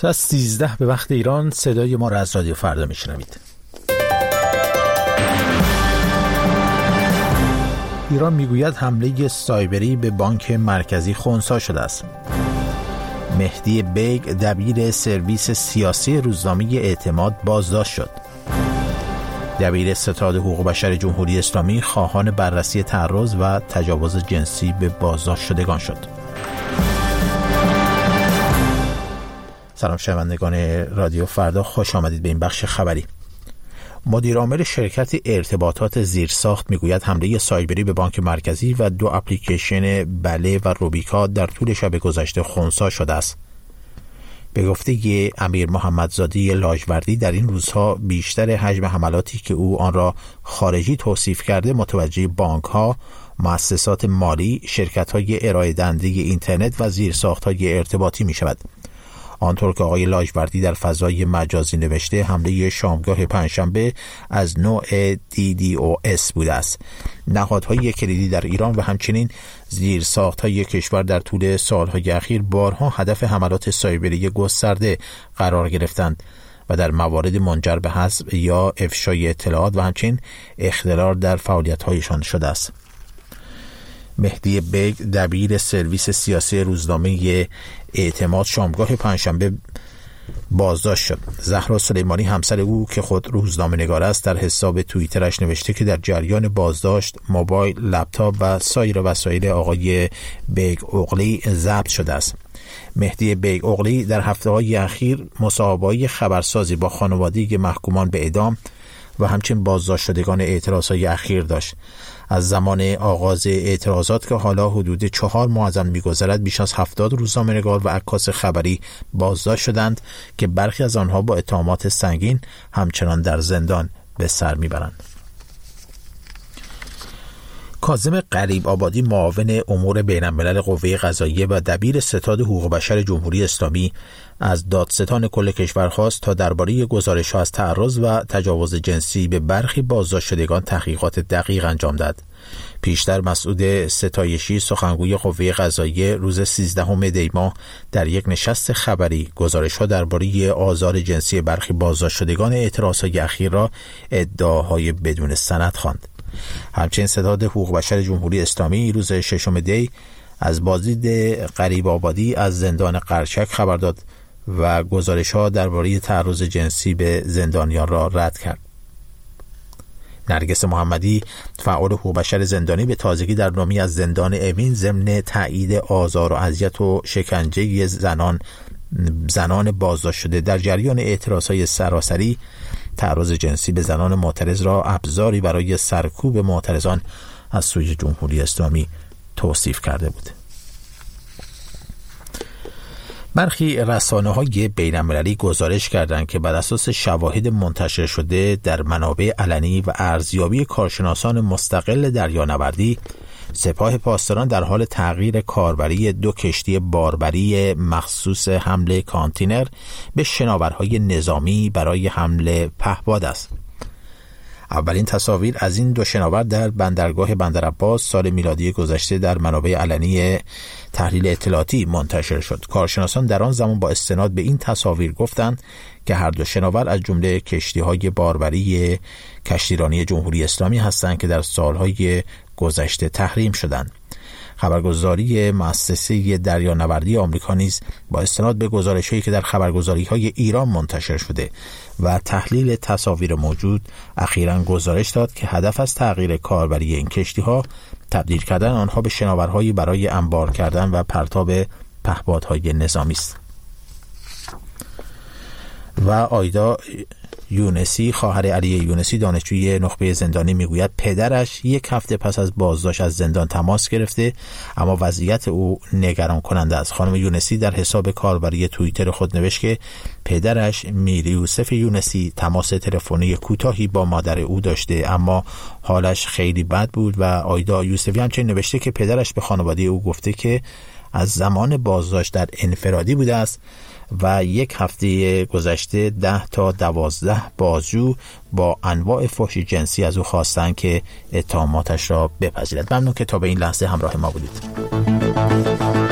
ساعت 13 به وقت ایران صدای ما را از رادیو فردا میشنوید. ایران میگوید حمله سایبری به بانک مرکزی خنثی شده است. مهدی بیگ دبیر سرویس سیاسی روزنامه اعتماد بازداشت شد. دبیر ستاد حقوق بشر جمهوری اسلامی خواهان بررسی تعرض و تجاوز جنسی به بازداشت شدگان شد. سلام شنوندگان رادیو فردا، خوش آمدید به این بخش خبری. مدیر عامل شرکت ارتباطات زیرساخت میگوید حمله سایبری به بانک مرکزی و 2 اپلیکیشن بله و روبیکا در طول شب گذشته خنثی شده است. به گفته امیر محمدزاده لاجوردی، در این روزها بیشتر حجم حملاتی که او آن را خارجی توصیف کرده متوجه بانک‌ها، مؤسسات مالی، شرکت‌های ارائه دهنده اینترنت و زیرساخت‌های ارتباطی می‌شود. آنطور که آقای لاجوردی در فضای مجازی نوشته، حمله شامگاه پنجشنبه از نوع DDoS بوده است. نهادهای کلیدی در ایران و همچنین زیرساخت‌های کشور در طول سالهای اخیر بارها هدف حملات سایبری گسترده قرار گرفتند و در موارد منجر به حذف یا افشای اطلاعات و همچنین اختلال در فعالیت‌هایشان شده است. مهدی بیگ دبیر سرویس سیاسی روزنامه اعتماد شامگاه پنجشنبه بازداشت شد. زهرا سلیمانی همسر او که خود روزنامه‌نگار است در حساب توییترش نوشته که در جریان بازداشت موبایل، لپتاپ و سایر وسایل آقای بیگ اغلی ضبط شده است. مهدی بیگ اغلی در هفته‌های اخیر مصاحبه‌های خبرسازی با خانواده محکومان به اعدام و همچنین بازداشت شدگان اعتراضهای اخیر داشت. از زمان آغاز اعتراضات که حالا حدود 4 ماه از آن می‌گذرد، بیش از 70 روزنامه‌نگار و عکاس خبری بازداشت شدند که برخی از آنها با اتهامات سنگین همچنان در زندان به سر میبرند. کاظم غریب آبادی، معاون امور بین‌الملل قوه قضاییه و دبیر ستاد حقوق بشر جمهوری اسلامی، از دادستان کل کشور خواست تا درباره گزارش‌ها از تعرض و تجاوز جنسی به برخی بازداشت شدگان تحقیقات دقیق انجام داد. پیشتر مسعود ستایشی، سخنگوی قوه قضاییه، روز 13 دی ماه در یک نشست خبری گزارش‌ها درباره آزار جنسی برخی بازداشت شدگان اعتراض‌های اخیر را ادعاهای بدون سند خواند. همچنین ستاد حقوق بشر جمهوری اسلامی روز 6 دی از بازدید غریب آبادی از زندان قرچک خبر داد و گزارش‌ها درباره تعرض جنسی به زندانیان را رد کرد. نرگس محمدی، فعال حقوق بشر زندانی، به تازگی در نامی از زندان اوین ضمن تایید آزار و اذیت و شکنجه زنان بازداشت شده در جریان اعتراضهای سراسری تعرض جنسی به زنان معترض را ابزاری برای سرکوب معترضان از سوی جمهوری اسلامی توصیف کرده بود. برخی رسانه‌های بین‌المللی گزارش کردند که بر اساس شواهد منتشر شده در منابع علنی و ارزیابی کارشناسان مستقل دریانوردی، سپاه پاسداران در حال تغییر کاربری 2 کشتی باربری مخصوص حمل کانتینر به شناورهای نظامی برای حمل پهپاد است. اولین تصاویر از این 2 شناور در بندرگاه بندرعباس سال میلادی گذشته در منابع علنی تحلیل اطلاعاتی منتشر شد. کارشناسان در آن زمان با استناد به این تصاویر گفتند که هر 2 شناور از جمله کشتی‌های باربری کشتیرانی جمهوری اسلامی هستند که در سالهای گذشته تحریم شدند. خبرگزاری مؤسسه دریانوردی آمریکا نیز با استناد به گزارش‌هایی که در خبرگزاری‌های ایران منتشر شده و تحلیل تصاویر موجود اخیراً گزارش داد که هدف از تغییر کاربری این کشتی‌ها تبدیل کردن آنها به شناورهایی برای انبار کردن و پرتاب پهپادهای نظامی است. و آیدا یونسی، خواهر علی یونسی، دانشجوی نخبه زندانی، میگوید پدرش 1 هفته پس از بازداشت از زندان تماس گرفته، اما وضعیت او نگران کننده است. خانم یونسی در حساب کاربری توییتر خود نوشت که پدرش میر یوسف یونسی تماس تلفنی کوتاهی با مادر او داشته اما حالش خیلی بد بود و آیدا یوسفی همچنین نوشته که پدرش به خانواده او گفته که از زمان بازداشت در انفرادی بوده است و 1 هفته گذشته 10 تا 12 بازجو با انواع فحش جنسی از او خواستند که اتهاماتش را بپذیرد. ممنون که تا به این لحظه همراه ما بودید.